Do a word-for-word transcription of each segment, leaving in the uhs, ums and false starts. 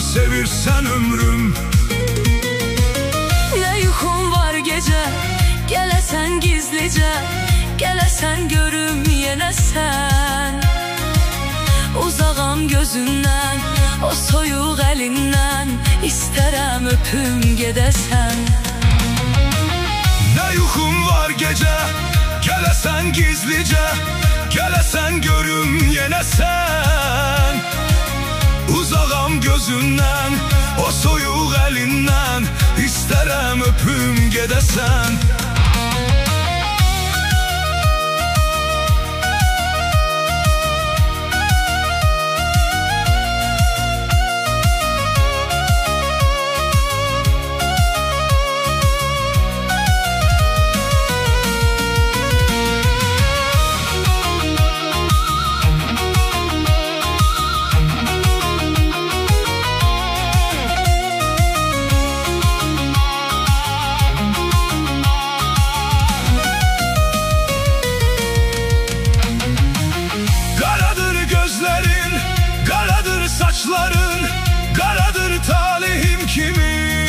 sevirsen ömrüm. Ne yuxum var gece, gəlesen gizlice, gəlesen görüm yenə sen. Uzağam gözündən, o soyuq əlindən, İstərəm öpüm gedəsən. Ne yuxum var gece, gəlesen gizlice, gəlesen görüm yenə sen. Uzağam gözündən, o soyuq əlindən, İstərəm öpüm gedəsən. Saçların karadır, talihim kimi.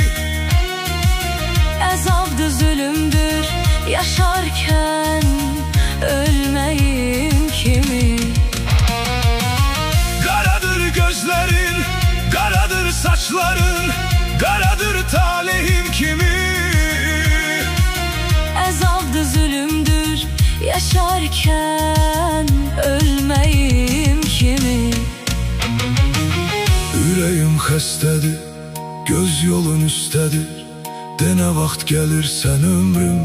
Əzabdır, zülümdür, yaşarken ölmeyim kimi. Karadır gözlerin, karadır saçların, karadır talihim kimi. Əzabdır, zülümdür, yaşarken ölmeyim kimi. Ürəyim xəstədir, göz yolun üstədir, Denə vaxt gəlirsən ömrüm.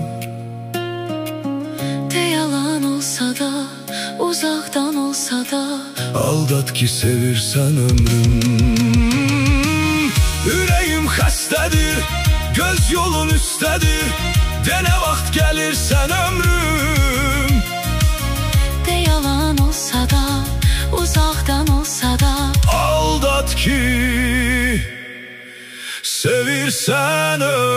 De yalan olsa da, uzaqdan olsa da, aldat ki sevirsən ömrüm. Ürəyim xəstədir, göz yolun üstədir, Denə vaxt gəlirsən ömrüm. De yalan olsa da, uzaqdan olsa da, aldat ki sevirsən ömrüm.